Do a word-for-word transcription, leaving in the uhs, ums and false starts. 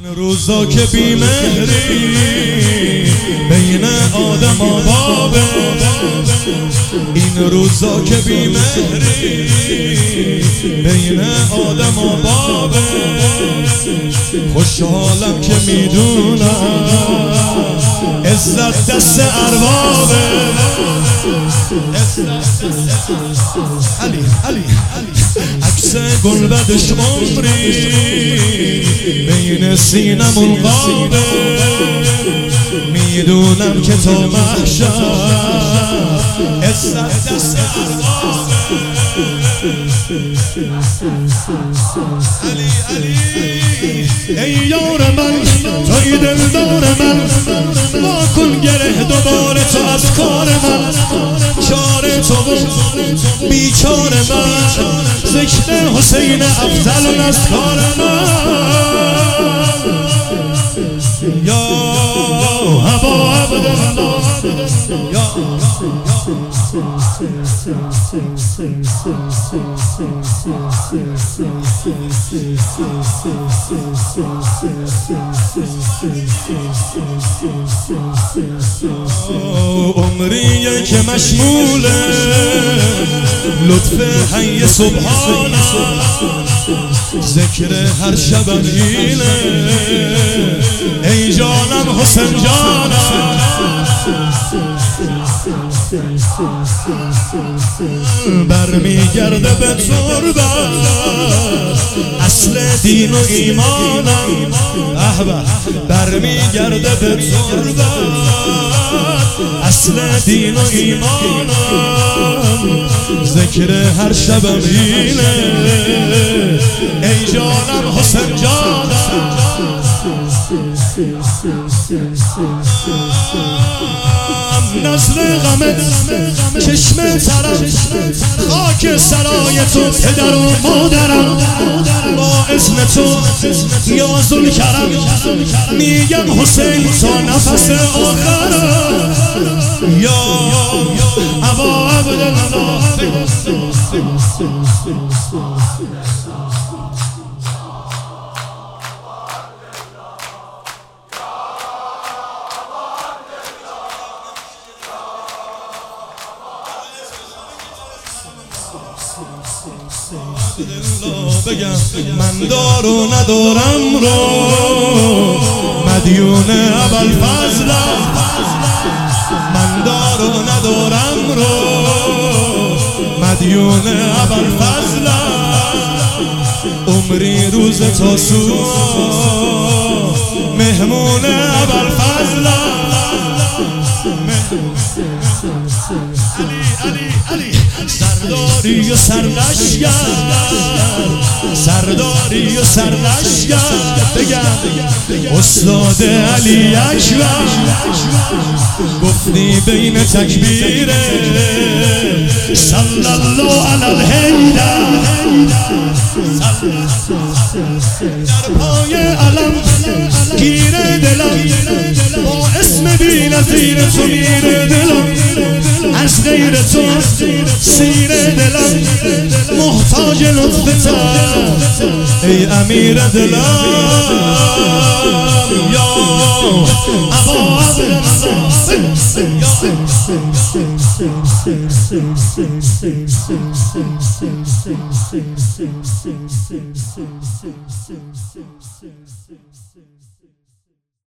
روزا که بیمهری بین آدم و بابه، این روزا که بیمهری بین آدم و بابه، خوشحالم که میدونم عزت دست اربابه. علی علی عکس گلبدش عمری بین سینمون قابه، میدونم که تا محشر عزت دست اربابه. علی علی ای یار من، توی دلدار من، ما کن گره دوباره تو از کار من، چاره تو و بیچار من، ذکر حسین افضل از کار من. یا ابا عبدالله یا عمریه که مشموله لطف حی سبحانه، ذکر هر شب اینه ای جانم حسین جانم. برمیگرده به تربت اصل دین و ایمانم، احبه برمیگرده به تربت اصل دین و ایمانم، ذکر هر شبم اینه ای جانم حسین جانم. نزل غمت چشم ترم، خاک سرای تو پدر و مادرم، با اذن تو یا ذوالکرم میگم حسین تا نفس آخرم. یا ابا عبدالله بگم من دار و ندارم رو مدیون ابوالفضلم، من دار و ندارم رو مدیون ابوالفضلم، عمری روز تاسو مهمون ابوالفضلم. علی علی علی سرداری و سرلشگر، سرداری و سرلشگر، بگم استاد علی اکبر گفتی بین تکبیره صلی الله علی الحیدر، در پای علم گیره دلم با اسم بی نظیر تو میره دلم، از غیر تو سیر دلم محتاج لطفتم ای امیر دلم. یا ابا عبدالله